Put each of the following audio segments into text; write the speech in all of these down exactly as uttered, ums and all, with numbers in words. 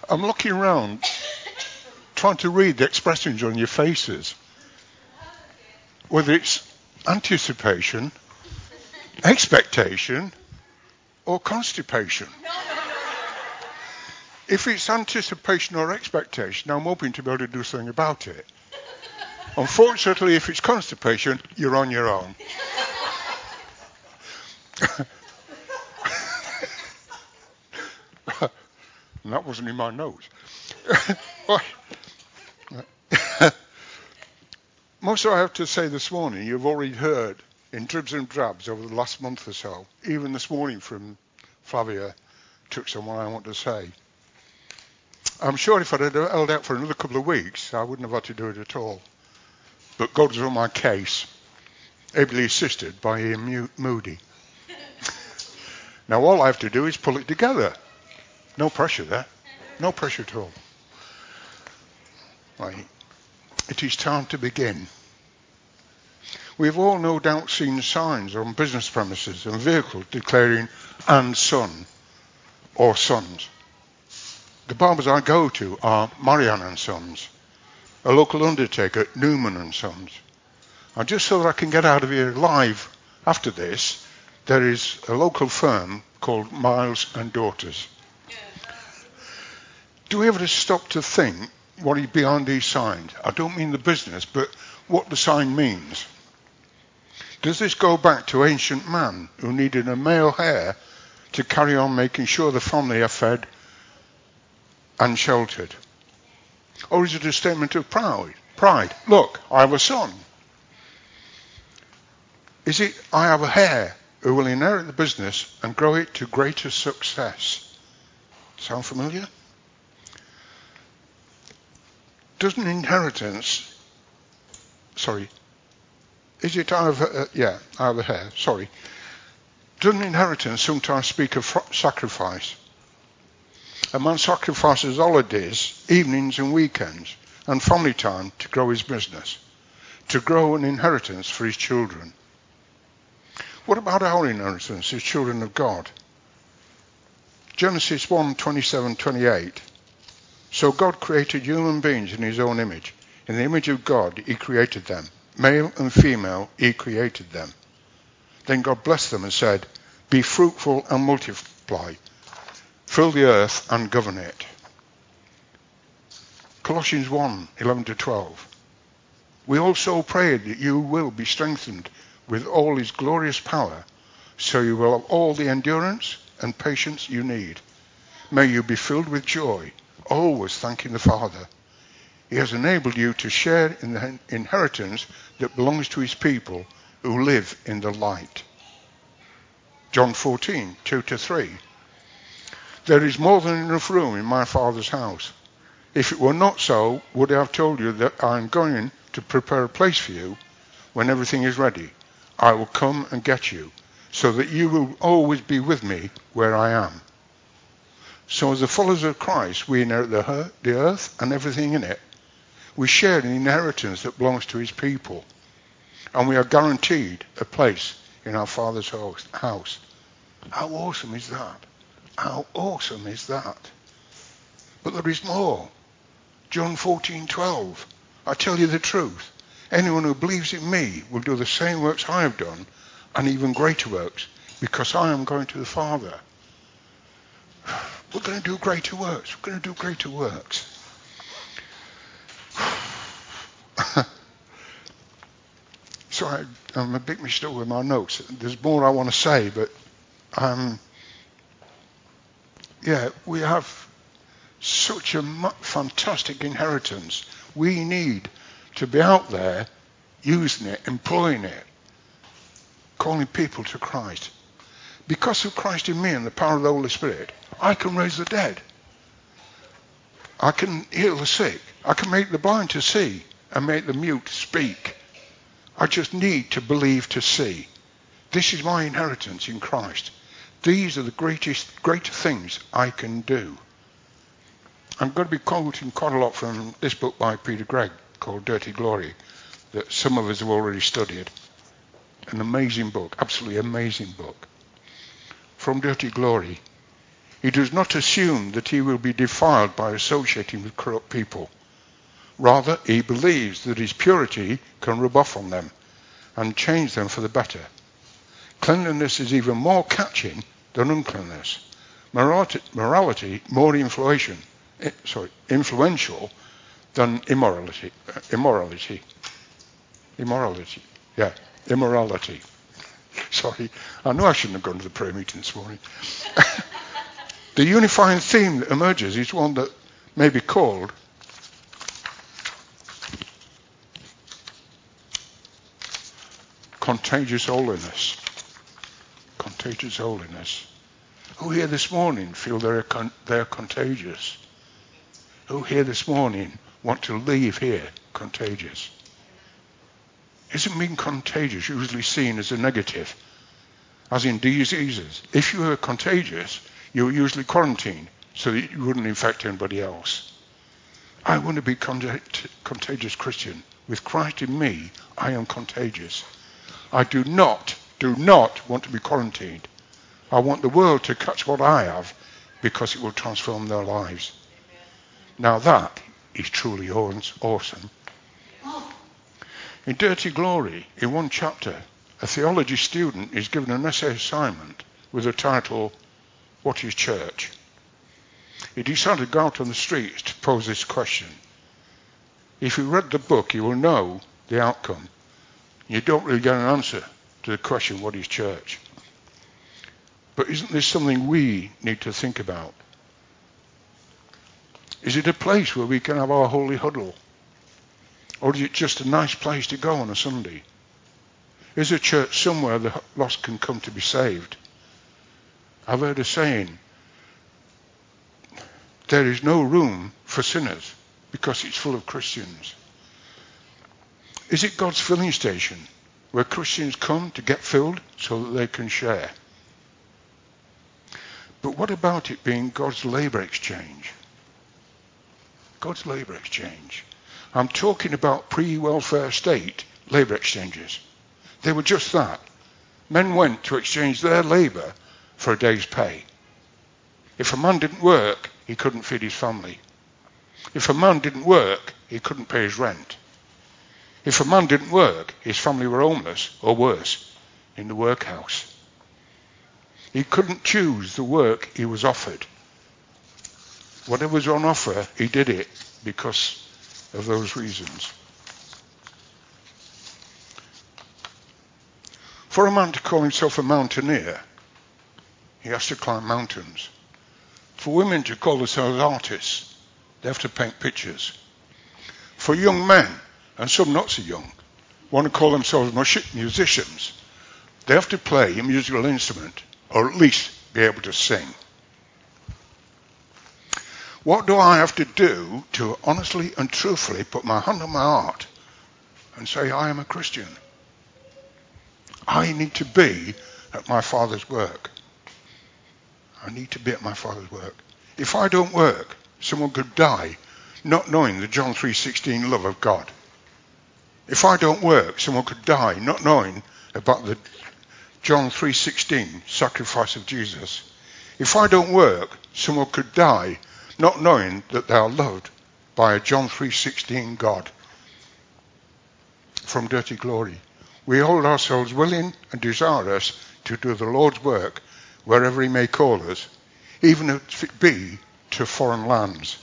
I'm looking around, trying to read the expressions on your faces. Whether it's anticipation, expectation, or constipation. If it's anticipation or expectation, I'm hoping to be able to do something about it. Unfortunately, if it's constipation, you're on your own. And that wasn't in my notes. Most of what I have to say this morning, you've already heard in dribs and drabs over the last month or so. Even this morning from Flavia took some what I want to say. I'm sure if I'd had held out for another couple of weeks, I wouldn't have had to do it at all. But God was on my case, ably assisted by Ian Moody. Now all I have to do is pull it together. No pressure there. No pressure at all. Right. It is time to begin. We've all no doubt seen signs on business premises and vehicles declaring "and son" or sons. The barbers I go to are Marianne and Sons. A local undertaker, Newman and Sons. And just so that I can get out of here live after this, there is a local firm called Miles and Daughters. Do we ever stop to think what is behind these signs? I don't mean the business, but what the sign means. Does this go back to ancient man who needed a male heir to carry on making sure the family are fed and sheltered? Or is it a statement of pride? Pride. Look, I have a son. Is it, I have a heir who will inherit the business and grow it to greater success? Sound familiar? Doesn't inheritance, sorry, is it I have, uh, yeah, I have a heir, sorry. Doesn't inheritance sometimes speak of fr- sacrifice? A man sacrifices holidays, evenings and weekends, and family time to grow his business, to grow an inheritance for his children. What about our inheritance as children of God? Genesis one, twenty-seven, twenty-eight. So God created human beings in his own image. In the image of God, he created them. Male and female, he created them. Then God blessed them and said, be fruitful and multiply. Fill the earth and govern it. Colossians one, eleven to twelve. We also pray that you will be strengthened with all his glorious power, so you will have all the endurance and patience you need. May you be filled with joy, always thanking the Father. He has enabled you to share in the inheritance that belongs to his people who live in the light. John fourteen, two to three. There is more than enough room in my Father's house. If it were not so, would I have told you that I am going to prepare a place for you? When everything is ready, I will come and get you, so that you will always be with me where I am. So as the followers of Christ, we inherit the earth and everything in it. We share an inheritance that belongs to his people. And we are guaranteed a place in our Father's house. How awesome is that? How awesome is that? But there is more. John fourteen, twelve. I tell you the truth. Anyone who believes in me will do the same works I have done, and even greater works, because I am going to the Father. We're going to do greater works. We're going to do greater works. So I, I'm a bit mixed up with my notes. There's more I want to say, but um, yeah, we have such a fantastic inheritance. We need to be out there using it, employing it, calling people to Christ. Because of Christ in me and the power of the Holy Spirit, I can raise the dead. I can heal the sick. I can make the blind to see and make the mute speak. I just need to believe to see. This is my inheritance in Christ. These are the greatest, greater things I can do. I'm going to be quoting quite a lot from this book by Peter Gregg called Dirty Glory that some of us have already studied. An amazing book, absolutely amazing book. From Dirty Glory. He does not assume that he will be defiled by associating with corrupt people. Rather, he believes that his purity can rub off on them and change them for the better. Cleanliness is even more catching than uncleanness. Morality, morality more influential, sorry, influential than immorality. Uh, immorality. Immorality. Yeah, immorality. Sorry, I know I shouldn't have gone to the prayer meeting this morning. The unifying theme that emerges is one that may be called contagious holiness. Contagious holiness. Who here this morning feel they're, con- they're contagious? Who here this morning want to leave here contagious? Isn't being contagious usually seen as a negative? As in diseases. If you were contagious, you were usually quarantined so that you wouldn't infect anybody else. I want to be con- contagious Christian. With Christ in me, I am contagious. I do not, do not want to be quarantined. I want the world to catch what I have because it will transform their lives. Amen. Now that is truly awesome. In Dirty Glory, in one chapter, a theology student is given an essay assignment with the title, What is Church? He decided to go out on the streets to pose this question. If you read the book, you will know the outcome. You don't really get an answer to the question, what is church? But isn't this something we need to think about? Is it a place where we can have our holy huddle? Or is it just a nice place to go on a Sunday? Is a church somewhere the lost can come to be saved? I've heard a saying, there is no room for sinners because it's full of Christians. Is it God's filling station where Christians come to get filled so that they can share? But what about it being God's labour exchange? God's labour exchange. I'm talking about pre-welfare state labour exchanges. They were just that. Men went to exchange their labour for a day's pay. If a man didn't work, he couldn't feed his family. If a man didn't work, he couldn't pay his rent. If a man didn't work, his family were homeless, or worse, in the workhouse. He couldn't choose the work he was offered. Whatever was on offer, he did it because of those reasons. For a man to call himself a mountaineer, he has to climb mountains. For women to call themselves artists, they have to paint pictures. For young men, and some not so young, want to call themselves musicians, they have to play a musical instrument, or at least be able to sing. What do I have to do to honestly and truthfully put my hand on my heart and say I am a Christian? I need to be at my Father's work. I need to be at my Father's work. If I don't work, someone could die not knowing the John three sixteen love of God. If I don't work, someone could die not knowing about the John three sixteen sacrifice of Jesus. If I don't work, someone could die not knowing that they are loved by a John three sixteen God. From Dirty Glory, we hold ourselves willing and desirous to do the Lord's work wherever he may call us, even if it be to foreign lands.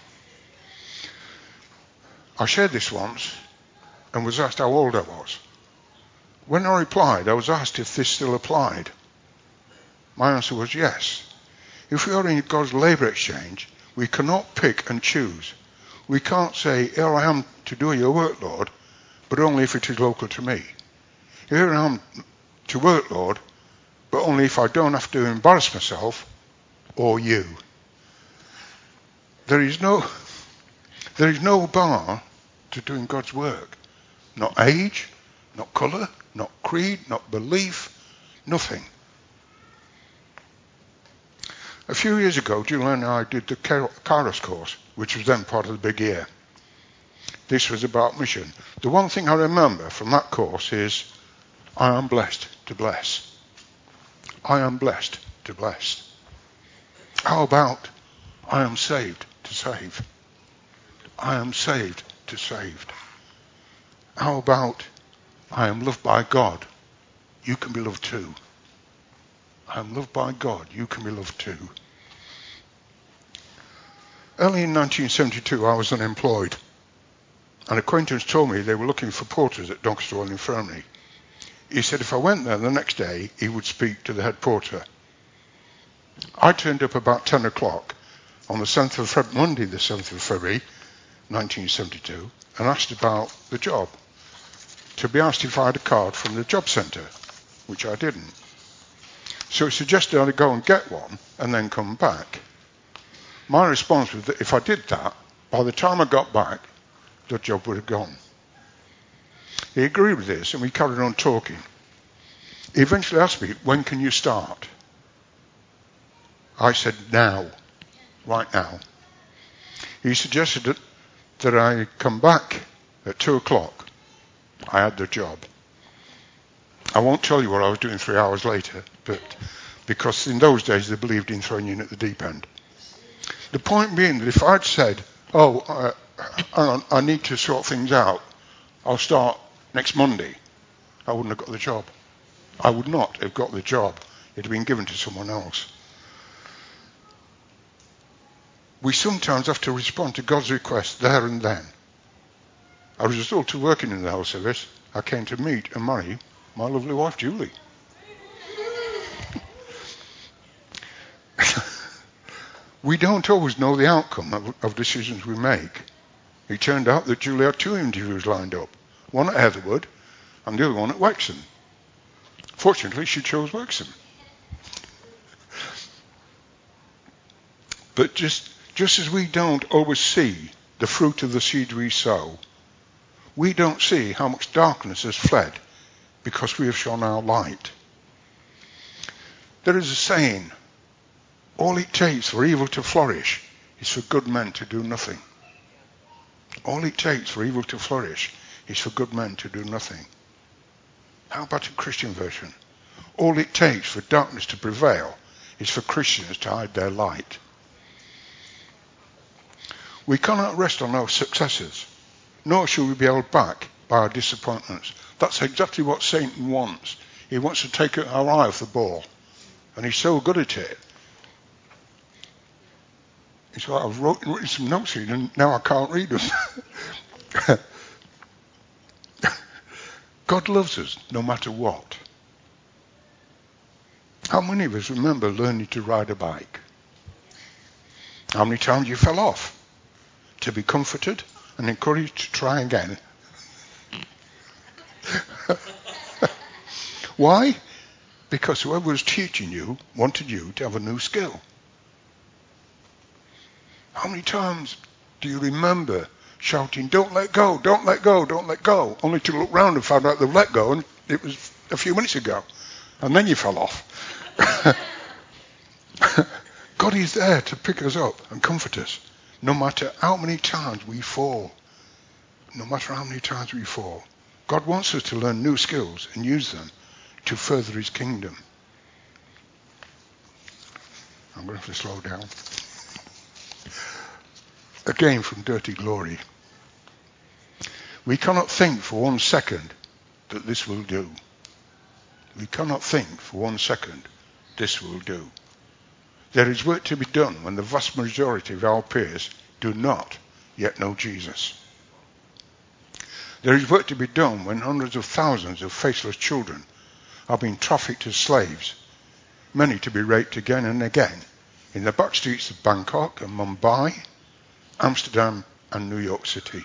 I shared this once and was asked how old I was. When I replied, I was asked if this still applied. My answer was yes. If we are in God's labour exchange, we cannot pick and choose. We can't say, here I am to do your work, Lord, but only if it is local to me. Here I am to work, Lord, but only if I don't have to embarrass myself or you. There is no, there is no bar to doing God's work. Not age, not colour, not creed, not belief, nothing. A few years ago, Julian and I did the Kairos course, which was then part of the Big Year. This was about mission. The one thing I remember from that course is, I am blessed to bless. I am blessed to bless. How about I am saved to save? I am saved to saved. How about I am loved by God? You can be loved too. I am loved by God. You can be loved too. Early in nineteen seventy-two, I was unemployed. An acquaintance told me they were looking for porters at Doncaster Royal Infirmary. He said if I went there the next day, he would speak to the head porter. I turned up about ten o'clock on the seventh of February, Monday the seventh of February, nineteen seventy-two, and asked about the job. To be asked if I had a card from the job centre, which I didn't. So he suggested I go and get one and then come back. My response was that if I did that, by the time I got back, the job would have gone. He agreed with this and we carried on talking. He eventually asked me, when can you start? I said, now, right now. He suggested that, that I come back at two o'clock. I had the job. I won't tell you what I was doing three hours later, but because in those days they believed in throwing you in at the deep end. The point being that if I'd said, oh, uh, hang on, I need to sort things out, I'll start next Monday, I wouldn't have got the job. I would not have got the job. It had been given to someone else. We sometimes have to respond to God's request there and then. As a result of working in the health service, I came to meet and marry my lovely wife, Julie. We don't always know the outcome of, of decisions we make. It turned out that Julie had two interviews lined up, one at Heatherwood and the other one at Wexham. Fortunately, she chose Wexham. But just, just as we don't always see the fruit of the seed we sow, we don't see how much darkness has fled because we have shone our light. There is a saying, all it takes for evil to flourish is for good men to do nothing. All it takes for evil to flourish is for good men to do nothing. How about a Christian version? All it takes for darkness to prevail is for Christians to hide their light. We cannot rest on our successes, nor should we be held back by our disappointments. That's exactly what Satan wants. He wants to take our eye off the ball, and he's so good at it. It's like I've wrote, written some notes here and now I can't read them. God loves us no matter what. How many of us remember learning to ride a bike? How many times you fell off? To be comforted and encouraged to try again. Why? Because whoever was teaching you wanted you to have a new skill. How many times do you remember shouting, don't let go, don't let go, don't let go, only to look round and find out they've let go and it was a few minutes ago, and then you fell off. God is there to pick us up and comfort us, no matter how many times we fall. No matter how many times we fall. God wants us to learn new skills and use them to further his kingdom. I'm going to have to slow down. Again from Dirty Glory. We cannot think for one second that this will do. We cannot think for one second this will do. There is work to be done when the vast majority of our peers do not yet know Jesus. There is work to be done when hundreds of thousands of faceless children are being trafficked as slaves, many to be raped again and again in the back streets of Bangkok and Mumbai, Amsterdam and New York City.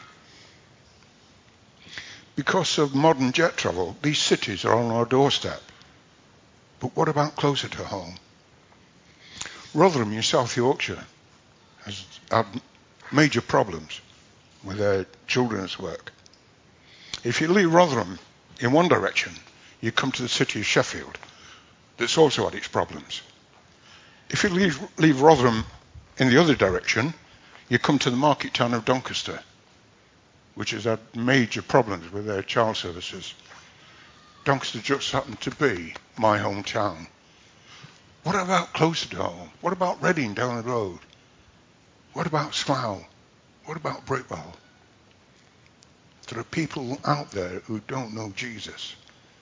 Because of modern jet travel, these cities are on our doorstep. But what about closer to home? Rotherham in South Yorkshire has had major problems with their children's work. If you leave Rotherham in one direction, you come to the city of Sheffield, that's also had its problems. If you leave, leave Rotherham in the other direction, you come to the market town of Doncaster, which has had major problems with their child services. Doncaster just happened to be my hometown. What about closer to home? What about Reading down the road? What about Slough? What about Brickwell? There are people out there who don't know Jesus.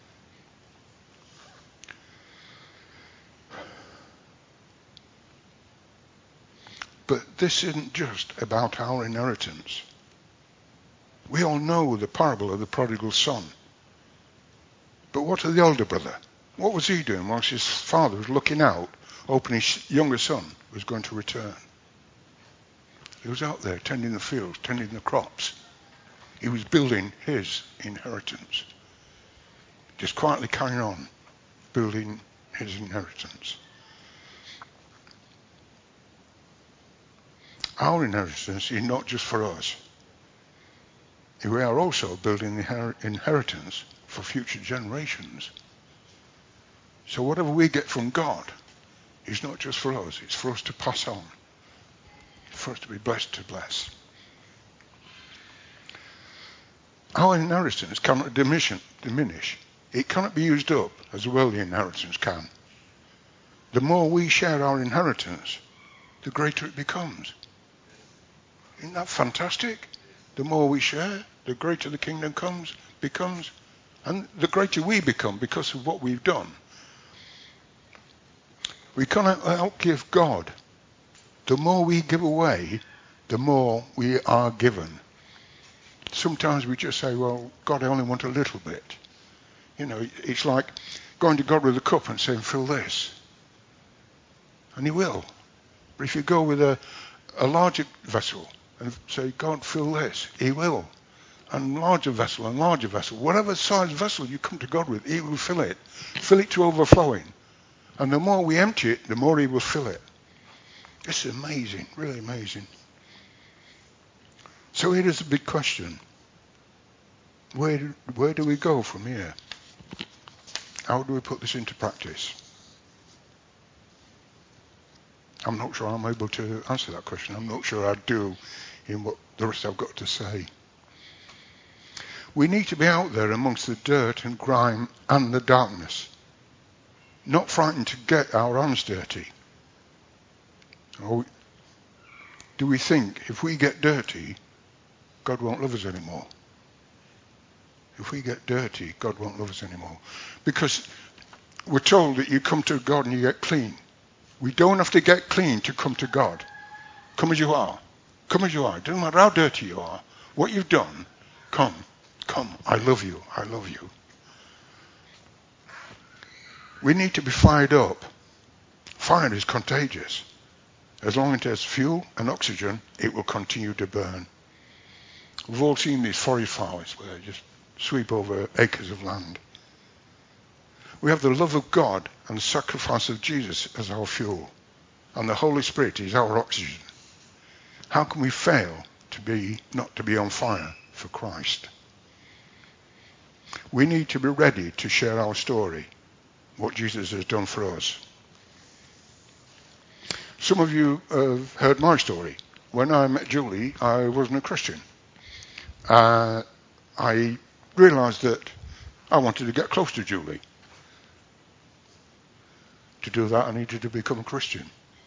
But this isn't just about our inheritance. We all know the parable of the prodigal son. But what of the older brother? What was he doing whilst his father was looking out, hoping his younger son was going to return? He was out there tending the fields, tending the crops. He was building his inheritance. Just quietly carrying on, building his inheritance. Our inheritance is not just for us. We are also building the inheritance for future generations. So whatever we get from God is not just for us, it's for us to pass on, for us to be blessed to bless. Our inheritance cannot diminish. It cannot be used up as a worldly inheritance can. The more we share our inheritance, the greater it becomes. Isn't that fantastic? The more we share, the greater the kingdom comes, becomes, and the greater we become because of what we've done. We cannot outgive God. The more we give away, the more we are given. Sometimes we just say, well, God, I only want a little bit. You know, it's like going to God with a cup and saying, fill this. And he will. But if you go with a, a larger vessel and say, God, fill this, he will. And larger vessel and larger vessel, whatever size vessel you come to God with, he will fill it. Fill it to overflowing. And the more we empty it, the more he will fill it. It's amazing, really amazing. So here is a big question. Where do, where do we go from here? How do we put this into practice? I'm not sure I'm able to answer that question. I'm not sure I do in what the rest I've got to say. We need to be out there amongst the dirt and grime and the darkness, not frightened to get our hands dirty. Or do we think if we get dirty, God won't love us anymore? If we get dirty, God won't love us anymore. Because we're told that you come to God and you get clean. We don't have to get clean to come to God. Come as you are. Come as you are. It doesn't matter how dirty you are. What you've done, come. Come. I love you. I love you. We need to be fired up. Fire is contagious. As long as it has fuel and oxygen, it will continue to burn. We've all seen these forest fires where they just sweep over acres of land. We have the love of God and the sacrifice of Jesus as our fuel, and the Holy Spirit is our oxygen. How can we fail to be not to be on fire for Christ? We need to be ready to share our story, what Jesus has done for us. Some of you have heard my story. When I met Julie, I wasn't a Christian. Uh, I realised that I wanted to get close to Julie. To do that, I needed to become a Christian.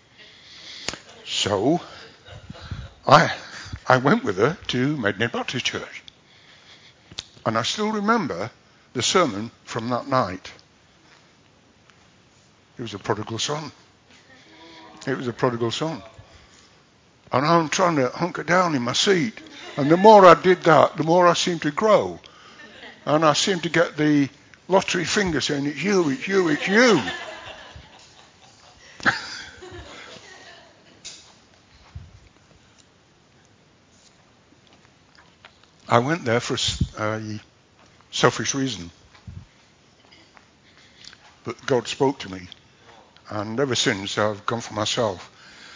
So, I I went with her to Maidenhead Baptist Church. And I still remember the sermon from that night. It was a prodigal son. It was a prodigal son. And I'm trying to hunker down in my seat. And the more I did that, the more I seemed to grow. And I seemed to get the lottery finger saying, it's you, it's you, it's you. I went there for a selfish reason. But God spoke to me. And ever since, I've gone for myself.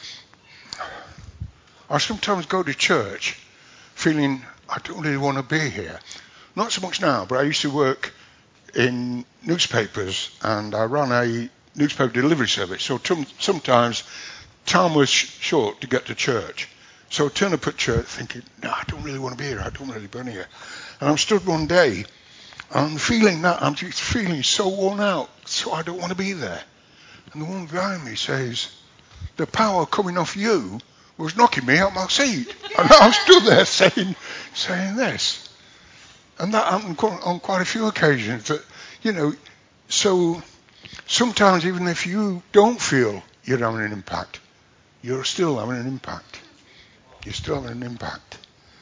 I sometimes go to church feeling I don't really want to be here. Not so much now, but I used to work in newspapers and I ran a newspaper delivery service. So t- sometimes time was sh- short to get to church. So I turn up at church thinking, no, I don't really want to be here. I don't really want to be here. And I'm stood one day and I'm feeling that. I'm just feeling so worn out. So I don't want to be there. And the one behind me says, the power coming off you was knocking me out my seat. And I stood there saying, saying this. And that happened quite, on quite a few occasions. That, you know, so sometimes even if you don't feel you're having an impact, you're still having an impact. You're still having an impact.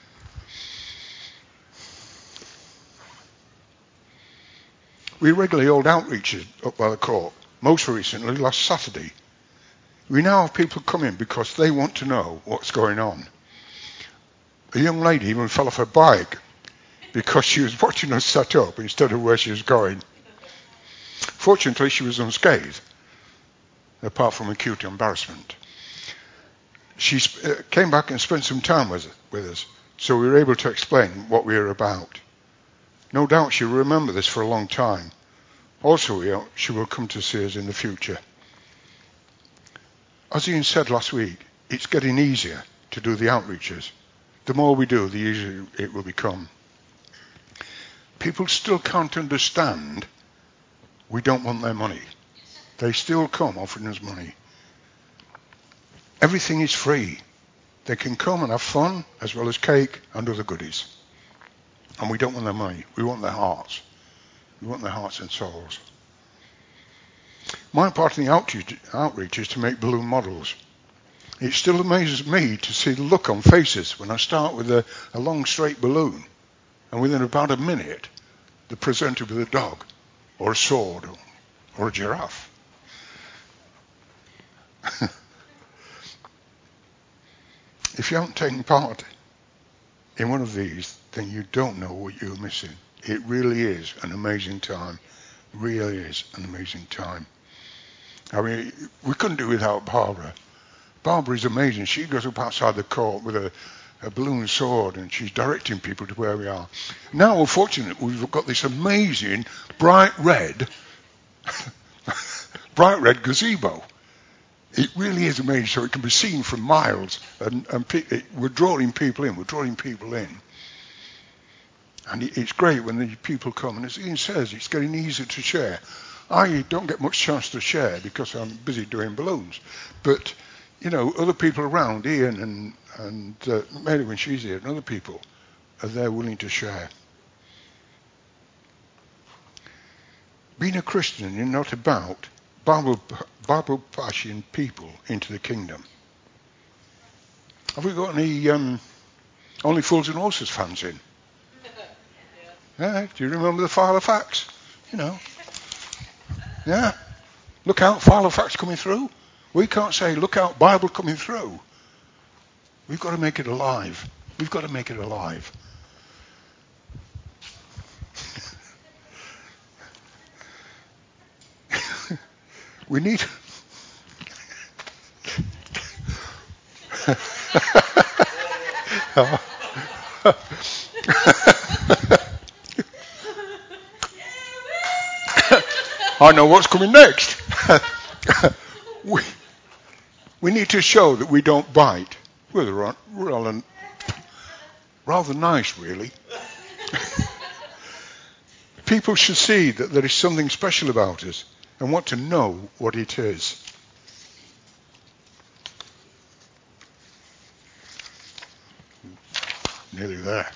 We regularly hold outreaches up by the court. Most recently, last Saturday. We now have people come in because they want to know what's going on. A young lady even fell off her bike because she was watching us set up instead of where she was going. Fortunately, she was unscathed, apart from acute embarrassment. She uh, came back and spent some time with, with us, so we were able to explain what we were about. No doubt she'll remember this for a long time. Also, you know, she will come to see us in the future. As Ian said last week, it's getting easier to do the outreaches. The more we do, the easier it will become. People still can't understand we don't want their money. They still come offering us money. Everything is free. They can come and have fun as well as cake and other goodies. And we don't want their money. We want their hearts. We want their hearts and souls. My part in the outreach, outreach is to make balloon models. It still amazes me to see the look on faces when I start with a, a long straight balloon, and within about a minute they're presented with a dog or a sword or, or a giraffe. If you haven't taken part in one of these, then you don't know what you're missing. It really is an amazing time. Really is an amazing time. I mean, we couldn't do it without Barbara. Barbara is amazing. She goes up outside the court with a, a balloon sword and she's directing people to where we are. Now, unfortunately, we've got this amazing bright red, bright red gazebo. It really is amazing, so it can be seen from miles, and, and pe- it, we're drawing people in. We're drawing people in. And it, it's great when the people come, and as Ian says, it's getting easier to share. I don't get much chance to share because I'm busy doing balloons. But, you know, other people around, Ian and, and uh, Mary when she's here, and other people are there willing to share. Being a Christian is not about Bible, Bible pushing people into the kingdom. Have we got any um, Only Fools and Horses fans in? Yeah, do you remember the file of facts? You know. Yeah. Look out, file of facts coming through. We can't say, look out, Bible coming through. We've got to make it alive. We've got to make it alive. We need... I know what's coming next. we, we need to show that we don't bite. We're rather, rather nice, really. People should see that there is something special about us and want to know what it is. Nearly there.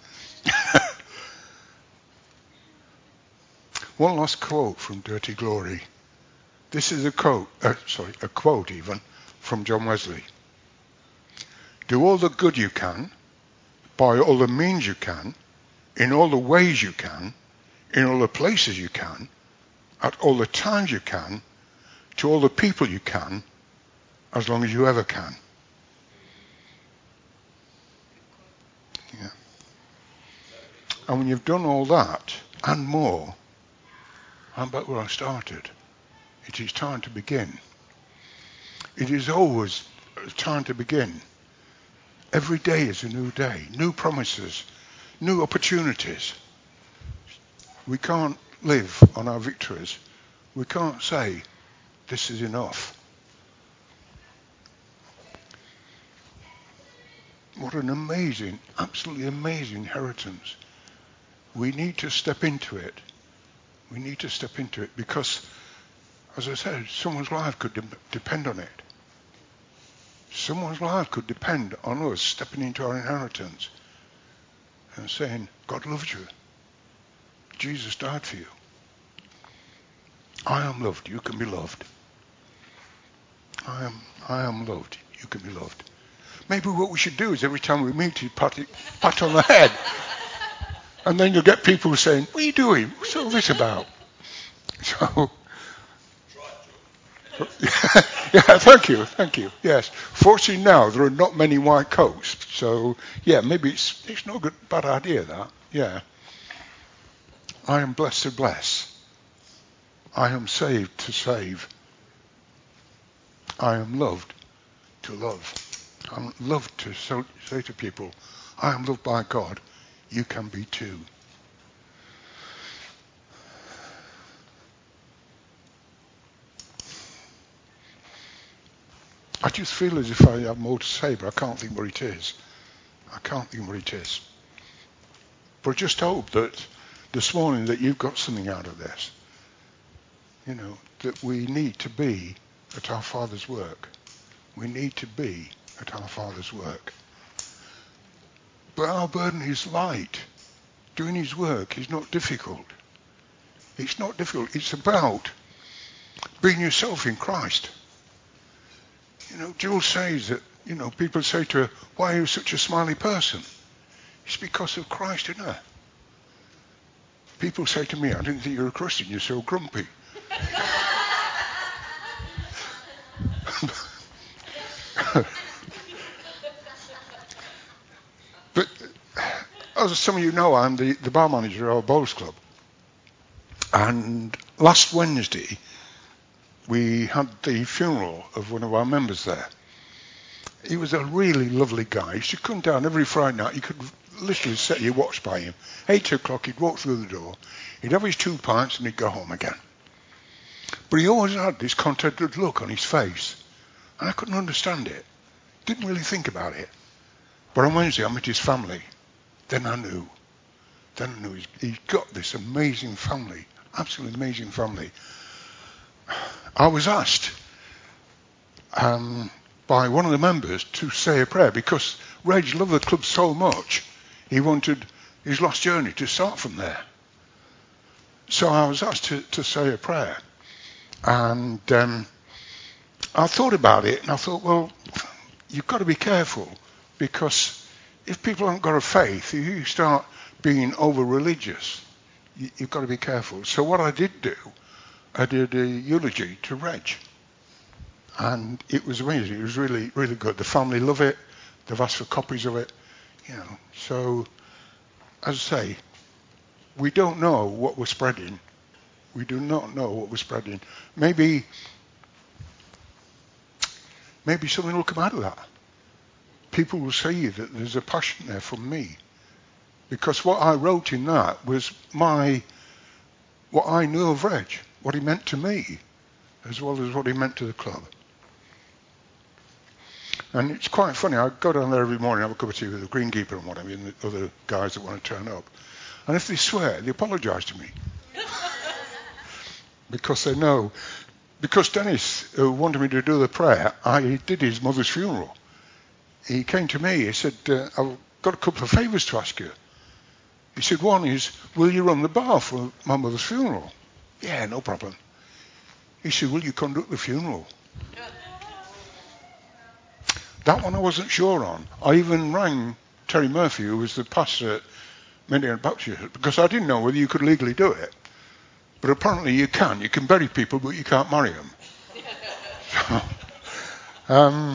One last quote from Dirty Glory. This is a quote, uh, sorry, a quote even, from John Wesley. Do all the good you can, by all the means you can, in all the ways you can, in all the places you can, at all the times you can, to all the people you can, as long as you ever can. Yeah. And when you've done all that and more, I'm back where I started. It is time to begin. It is always time to begin. Every day is a new day, new promises, new opportunities. We can't live on our victories. We can't say, this is enough. What an amazing, absolutely amazing inheritance. We need to step into it. We need to step into it because As I said, someone's life could de- depend on it. Someone's life could depend on us stepping into our inheritance and saying, God loves you. Jesus died for you. I am loved. You can be loved. I am I am loved. You can be loved. Maybe what we should do is every time we meet you, pat, it, pat on the head. And then you'll get people saying, what are you doing? What's all this about? So, yeah, thank you, thank you. Yes. Fortunately now, there are not many white coats. So, yeah, maybe it's it's not a good, bad idea, that. Yeah. I am blessed to bless. I am saved to save. I am loved to love. I'm loved to so, say to people, I am loved by God. You can be too. I just feel as if I have more to say, but I can't think what it is. I can't think what it is. But I just hope that this morning that you've got something out of this. You know, that we need to be at our Father's work. We need to be at our Father's work. But our burden is light. Doing his work is not difficult. It's not difficult. It's about being yourself in Christ. You know, Jules says that, you know, people say to her, why are you such a smiley person? It's because of Christ in her. People say to me, I didn't think you were a Christian, you're so grumpy. But as some of you know, I'm the, the bar manager of our bowls club. And last Wednesday, we had the funeral of one of our members there. He was a really lovely guy. He used to come down every Friday night. You could literally set your watch by him. Eight o'clock, he'd walk through the door. He'd have his two pints and he'd go home again. But he always had this contented look on his face. And I couldn't understand it. Didn't really think about it. But on Wednesday, I met his family. Then I knew. Then I knew he's, he's got this amazing family. Absolutely amazing family. I was asked um, by one of the members to say a prayer because Reg loved the club so much he wanted his last journey to start from there. So I was asked to, to say a prayer. And um, I thought about it and I thought, well, you've got to be careful because if people haven't got a faith, if you start being over-religious, you, you've got to be careful. So what I did do, I did a eulogy to Reg. And it was amazing. It was really, really good. The family love it. They've asked for copies of it. You know. So, as I say, we don't know what we're spreading. We do not know what we're spreading. Maybe, maybe something will come out of that. People will see that there's a passion there from me. Because what I wrote in that was my, what I knew of Reg, what he meant to me, as well as what he meant to the club. And it's quite funny, I go down there every morning, have a cup of tea with the greenkeeper and whatever, and the other guys that want to turn up. And if they swear, they apologise to me. Because they know. Because Dennis, who wanted me to do the prayer, I did his mother's funeral. He came to me, he said, uh, I've got a couple of favours to ask you. He said, one is, will you run the bar for my mother's funeral? Yeah, no problem. He said, will you conduct the funeral? That one I wasn't sure on. I even rang Terry Murphy, who was the pastor at Median Baptist, because I didn't know whether you could legally do it. But apparently you can. You can bury people, but you can't marry them. So, um,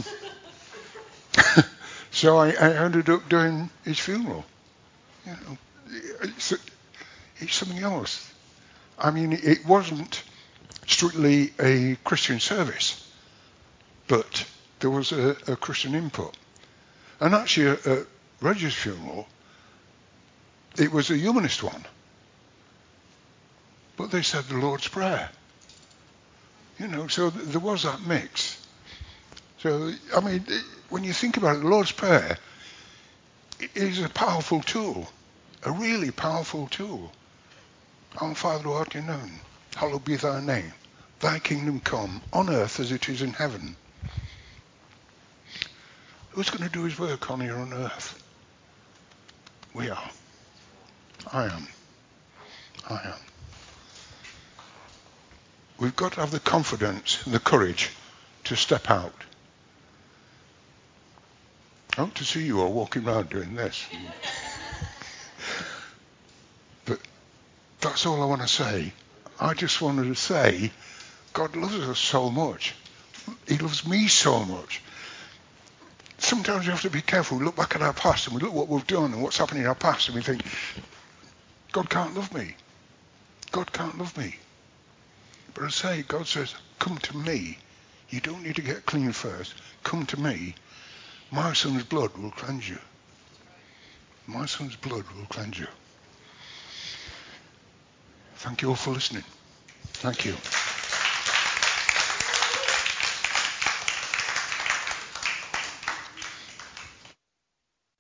so I, I ended up doing his funeral. You know, it's, it's something else. I mean, it wasn't strictly a Christian service, but there was a, a Christian input. And actually, at, at Reg's funeral, it was a humanist one. But they said the Lord's Prayer. You know, so th- there was that mix. So, I mean, it, when you think about it, the Lord's Prayer is a powerful tool, a really powerful tool. Our Father who art in heaven, hallowed be thy name. Thy kingdom come on earth as it is in heaven. Who's going to do his work on here on earth? We are. I am. I am. We've got to have the confidence and the courage to step out. I hope to see you all walking around doing this. But that's all I want to say. I just wanted to say, God loves us so much. He loves me so much. Sometimes we have to be careful. We look back at our past and we look what we've done and what's happened in our past and we think, God can't love me. God can't love me. But I say, God says, come to me. You don't need to get clean first. Come to me. My son's blood will cleanse you. My son's blood will cleanse you. Thank you all for listening. Thank you.